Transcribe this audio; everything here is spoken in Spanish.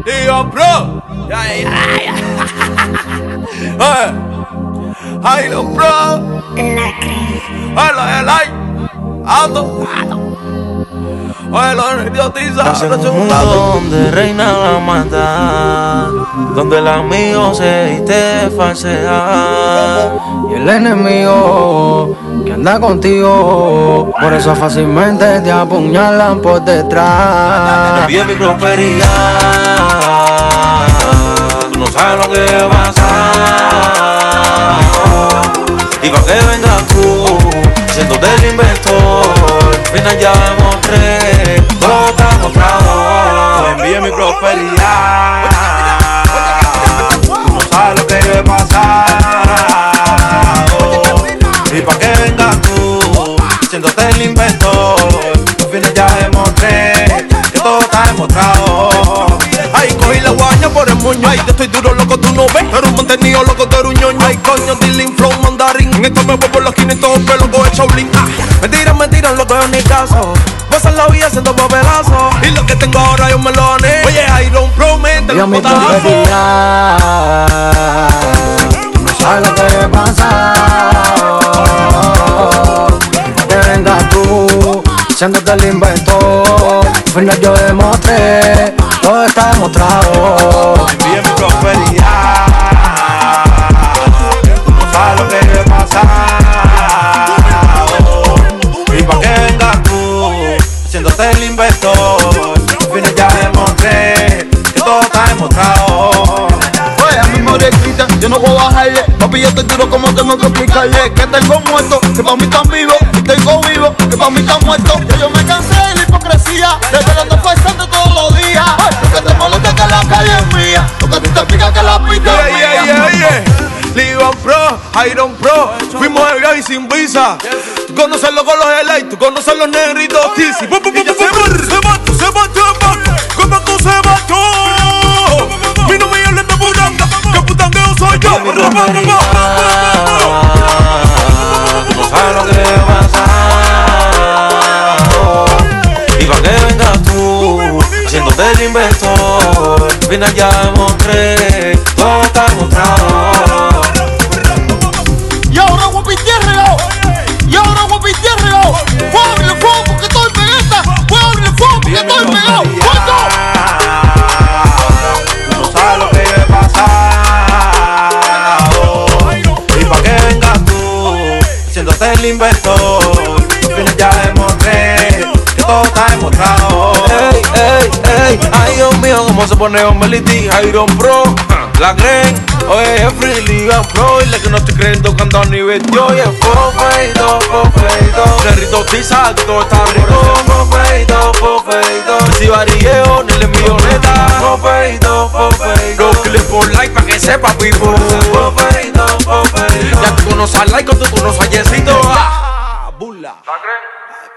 Digo, bro. Ay, los bro. Hola, Aldo. Oye, lo idiotiza. En un mundo donde reina la maldad, donde el amigo se y te falsea, y el enemigo que anda contigo, por eso fácilmente te apuñalan por detrás. Vive mi prosperidad, tú no sabes lo que va a pasar, y pa' que vengas tú, siendo del inventor, al final ya demostré, todo está mostrado. Envíe mi prosperidad, tú no sabes lo que va a pasar, y pa' que vengas tú, siéndote el inventor, al final ya demostré, que todo está demostrado. Ay, cogí la guaña por el moño. Ay, yo estoy duro, loco, tú no ves. Pero un mantenido, loco, tú eres un ñoño. Ay, coño, Dylan Flow, mandarín. En esto me voy por los 500 pelos, coge Shaolin. Mentiras, loco, en mi caso. Pasan la vida haciendo papelazo. Y lo que tengo ahora yo me lo gané. Oye, Iron Pro, mente los botazos. No sabes lo que pasa, que vengas tú, siéndote el inventor. Al final yo demostré, todo está demostrado. Envíe mi prosperidad, tú no sabes lo que pasa. Y pa' que vengas tú, siéndote el inventor. Al final ya demostré, que todo está demostrado. Oye, a mi madre grita, yo no voy a bajarle. Papi, yo estoy duro como tengo que explicarle. Que tengo muerto, que pa' mí están vivos. Y tengo vivo, que pa' mí están muertos. Que yo me cansé de la hipocresía, de ver ando pasando todos los días. Lo que te molesta es que la calle es mía, lo que a ti te pica que la pista es mía. Liban Pro, Iron Pro, fuimos de viaje sin visa. Tú conoces los colores de light, tú conoces los negritos tizi. Se mató, como tú se mató. Mi no me hablen de buranga, que putangueo soy yo. Tú no sabes lo que va a pasar, y pa' que vengas tú, haciéndote el inventor. Al final ya demostré, todo está demostrado. Y ahora guapi tierreo, y ahora guapi tierreo. Voy a abrir el fuego porque estoy pegada. Voy a abrir el fuego porque estoy pegado. Tú no sabes lo que va a pasar. Y pa' que vengas tú, siéndote el inventor. Al final ya demostré, que todo está demostrado. Ey, ay Dios mío, cómo se pone Melity, Iron Pro, la creen, oye, es Free Ligan Pro, y la que no estoy creyendo que anda ni vestido, oye, fofeito, cerrito tiza, que todo está rico, fofeito, si varilleo, ni le milloneta, fofeito, los clips por like pa' que sepa, pipo, fofeito, ya tú conoces a Like, tú conoces a Yesito, Bula. ¿la creen?